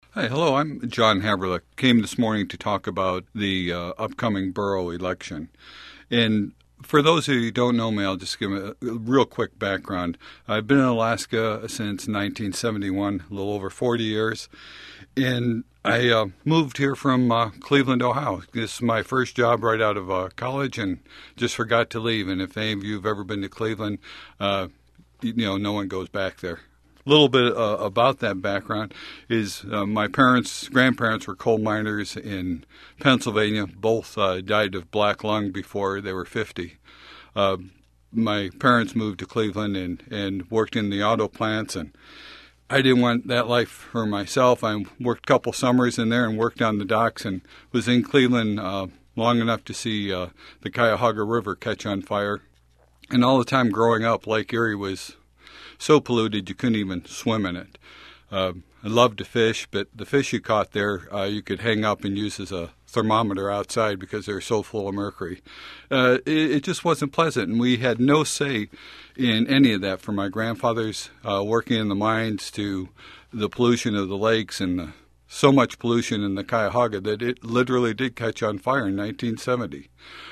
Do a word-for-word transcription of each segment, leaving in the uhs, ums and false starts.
Hi, hello. I'm John Haberlich. Came this morning to talk about the uh, upcoming borough election. And for those of you who don't know me, I'll just give a, a real quick background. I've been in Alaska since nineteen seventy-one, a little over forty years. And I uh, moved here from uh, Cleveland, Ohio. This is my first job right out of uh, college and just forgot to leave. And if any of you have ever been to Cleveland, uh, you know, no one goes back there. A little bit uh, about that background is uh, my parents, grandparents were coal miners in Pennsylvania. Both uh, died of black lung before they were fifty. Uh, my parents moved to Cleveland and, and worked in the auto plants, and I didn't want that life for myself. I worked a couple summers in there and worked on the docks and was in Cleveland uh, long enough to see uh, the Cuyahoga River catch on fire. And all the time growing up, Lake Erie was so polluted you couldn't even swim in it. Uh, I loved to fish, but the fish you caught there uh, you could hang up and use as a thermometer outside because they were so full of mercury. Uh, it, it just wasn't pleasant, and we had no say in any of that, from my grandfather's uh, working in the mines to the pollution of the lakes and the, so much pollution in the Cuyahoga that it literally did catch on fire in nineteen seventy.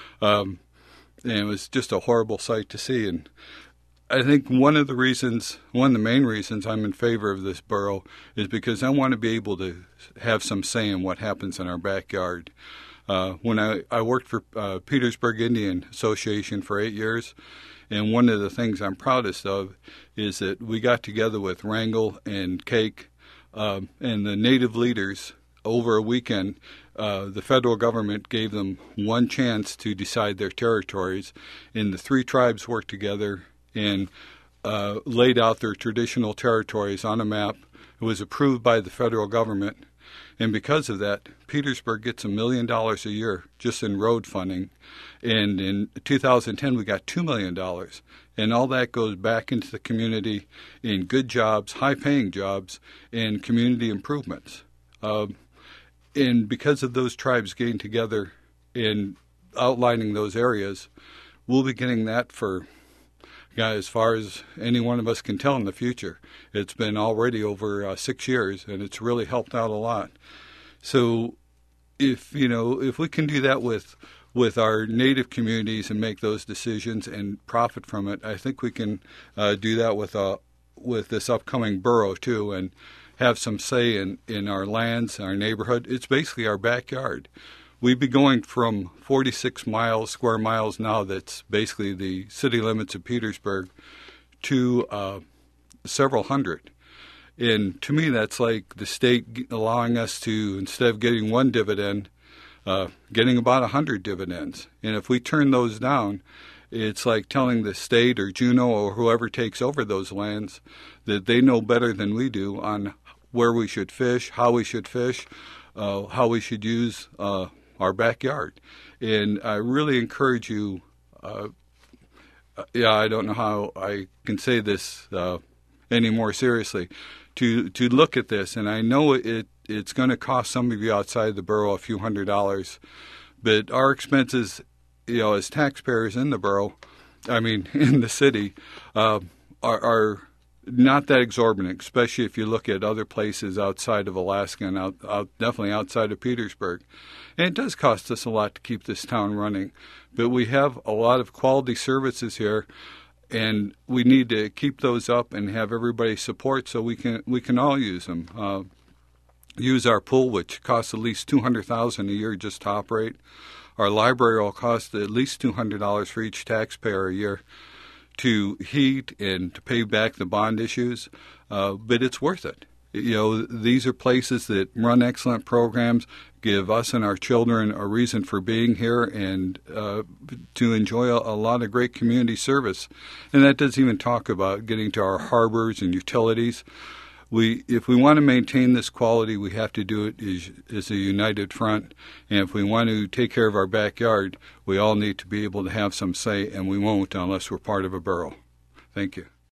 Um, and it was just a horrible sight to see. And I think one of the reasons, one of the main reasons I'm in favor of this borough is because I want to be able to have some say in what happens in our backyard. Uh, when I, I worked for uh, Petersburg Indian Association for eight years, and one of the things I'm proudest of is that we got together with Wrangell and Cake um, and the native leaders over a weekend. Uh, the federal government gave them one chance to decide their territories, and the three tribes worked together and uh, laid out their traditional territories on a map. It was approved by the federal government, and because of that, Petersburg gets a million dollars a year just in road funding, and in two thousand ten we got two million dollars, and all that goes back into the community in good jobs, high-paying jobs, and community improvements. Uh, and because of those tribes getting together and outlining those areas, we'll be getting that for Yeah, as far as any one of us can tell in the future. It's been already over uh, six years, and it's really helped out a lot. So if, you know, if we can do that with with our native communities and make those decisions and profit from it, I think we can uh, do that with uh, with this upcoming borough, too, and have some say in, in our lands, our neighborhood. It's basically our backyard. We'd be going from forty-six miles, square miles now, that's basically the city limits of Petersburg, to uh, several hundred. And to me, that's like the state allowing us to, instead of getting one dividend, uh, getting about one hundred dividends. And if we turn those down, it's like telling the state or Juneau or whoever takes over those lands that they know better than we do on where we should fish, how we should fish, uh, how we should use uh, our backyard. And I really encourage you, uh, yeah, I don't know how I can say this uh, any more seriously, to to look at this. And I know it it's going to cost some of you outside the borough a few hundred dollars, but our expenses, you know, as taxpayers in the borough, I mean, in the city, uh, are, are not that exorbitant, especially if you look at other places outside of Alaska and out, out, definitely outside of Petersburg. And it does cost us a lot to keep this town running, but we have a lot of quality services here, and we need to keep those up and have everybody support so we can we can all use them. Uh, use our pool, which costs at least two hundred thousand dollars a year just to operate. Our library will cost at least two hundred dollars for each taxpayer a year to heat and to pay back the bond issues, uh, but it's worth it. You know, these are places that run excellent programs, give us and our children a reason for being here, and uh, to enjoy a, a lot of great community service. And that doesn't even talk about getting to our harbors and utilities. We, if we want to maintain this quality, we have to do it as, as a united front. And if we want to take care of our backyard, we all need to be able to have some say, and we won't unless we're part of a borough. Thank you.